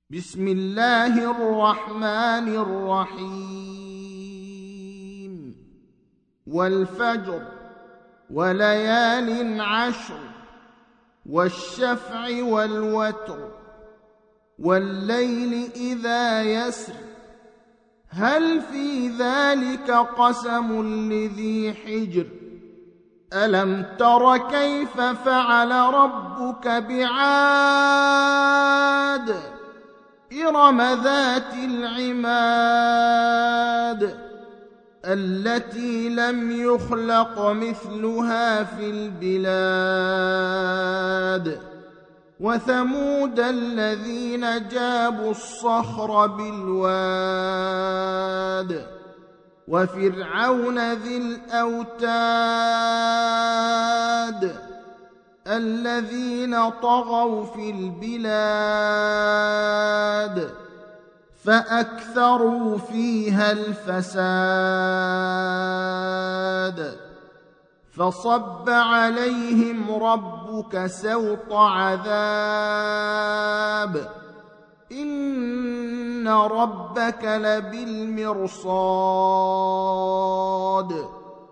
بسم الله الرحمن الرحيم. والفجر وليال عشر والشفع والوتر والليل إذا يسر هل في ذلك قسم لذي حجر ألم تر كيف فعل ربك بعاد إرم ذات العماد التي لم يخلق مثلها في البلاد وثمود الذين جابوا الصخر بالواد وفرعون ذي الأوتاد الذين طغوا في البلاد فأكثروا فيها الفساد فصب عليهم ربك سوط عذاب إن ربك لبالمرصاد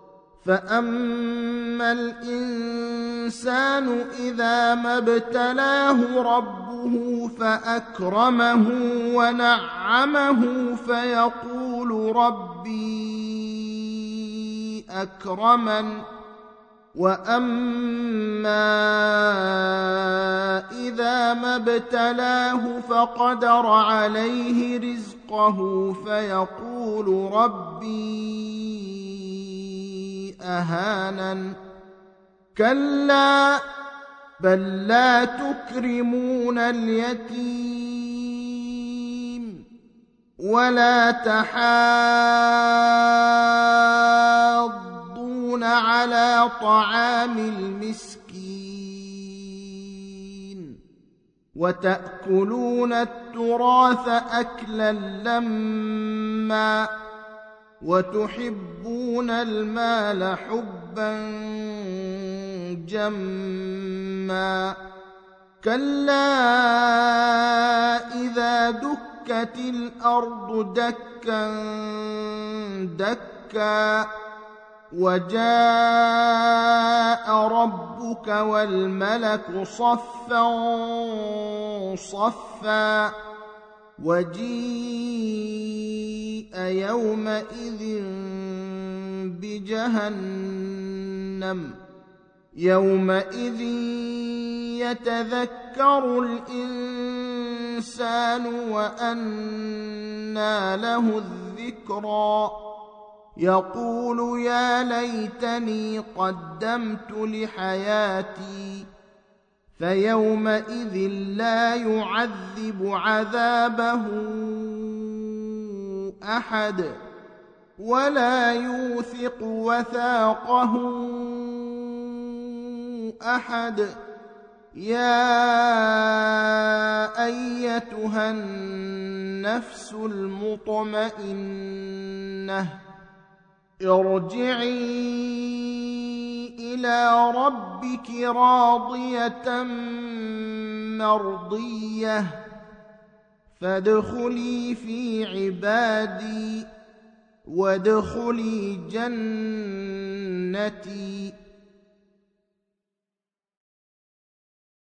فأما الإنسان إذا ما ابتلاه ربه فأكرمه ونعمه فيقول ربي أكرمن وأما إذا ما ابتلاه فقدر عليه رزقه فيقول ربي أهانن كلا بل لا تكرمون اليتيم ولا تحاضون على طعام المسكين وتأكلون التراث أكلا لما وتحبون المال حبا جما كلا إذا دكت الأرض دكا دكا وجاء ربك والملك صفا صفا وجيء يومئذ بجهنم يومئذ يتذكر الإنسان وأنى له الذكرى يقول يا ليتني قدمت لحياتي فيومئذ لا يعذب عذابه أحد ولا يوثق وثاقه أحد يا أيتها النفس المطمئنة ارجعي إلى ربك راضية مرضية فادخلي في عبادي وادخلي جنتي